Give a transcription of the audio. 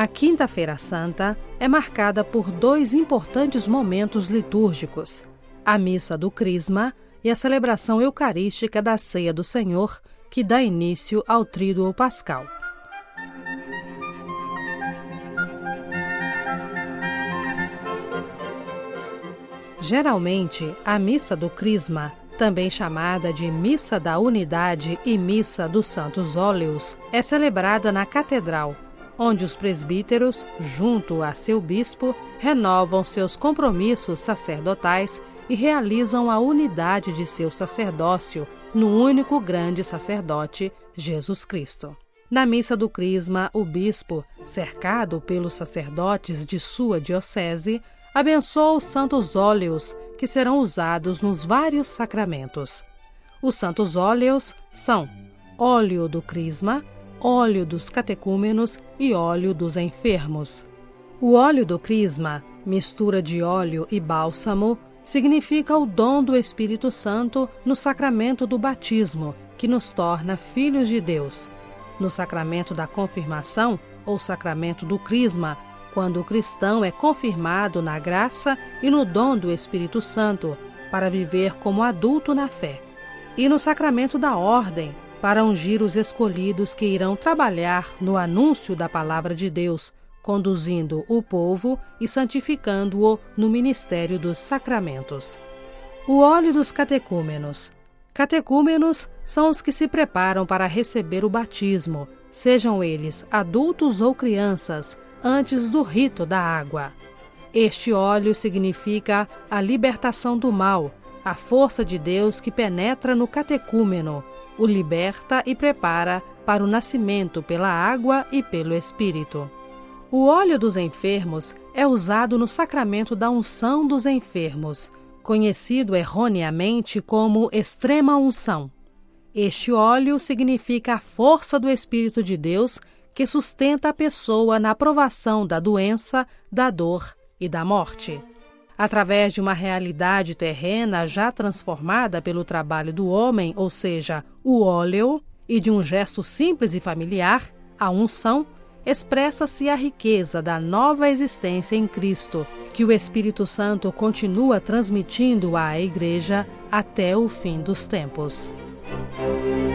A Quinta-feira Santa é marcada por dois importantes momentos litúrgicos: a Missa do Crisma e a celebração eucarística da Ceia do Senhor, que dá início ao Tríduo Pascal. Geralmente, a Missa do Crisma, também chamada de Missa da Unidade e Missa dos Santos Óleos, é celebrada na Catedral, onde os presbíteros, junto a seu bispo, renovam seus compromissos sacerdotais e realizam a unidade de seu sacerdócio no único grande sacerdote, Jesus Cristo. Na Missa do Crisma, o bispo, cercado pelos sacerdotes de sua diocese, abençoa os santos óleos que serão usados nos vários sacramentos. Os santos óleos são óleo do Crisma, óleo dos catecúmenos e óleo dos enfermos. O óleo do Crisma, mistura de óleo e bálsamo, significa o dom do Espírito Santo no sacramento do batismo, que nos torna filhos de Deus. No sacramento da confirmação, ou sacramento do Crisma, quando o cristão é confirmado na graça e no dom do Espírito Santo, para viver como adulto na fé. E no sacramento da ordem, para ungir os escolhidos que irão trabalhar no anúncio da palavra de Deus, conduzindo o povo e santificando-o no ministério dos sacramentos. O óleo dos catecúmenos. Catecúmenos são os que se preparam para receber o batismo, sejam eles adultos ou crianças, antes do rito da água. Este óleo significa a libertação do mal, a força de Deus que penetra no catecúmeno, o liberta e prepara para o nascimento pela água e pelo Espírito. O óleo dos enfermos é usado no sacramento da unção dos enfermos, conhecido erroneamente como extrema unção. Este óleo significa a força do Espírito de Deus que sustenta a pessoa na provação da doença, da dor e da morte. Através de uma realidade terrena já transformada pelo trabalho do homem, ou seja, o óleo, e de um gesto simples e familiar, a unção, expressa-se a riqueza da nova existência em Cristo, que o Espírito Santo continua transmitindo à Igreja até o fim dos tempos.